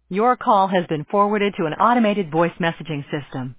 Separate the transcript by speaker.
Speaker 1: Your call has been forwarded to an automated voice messaging system.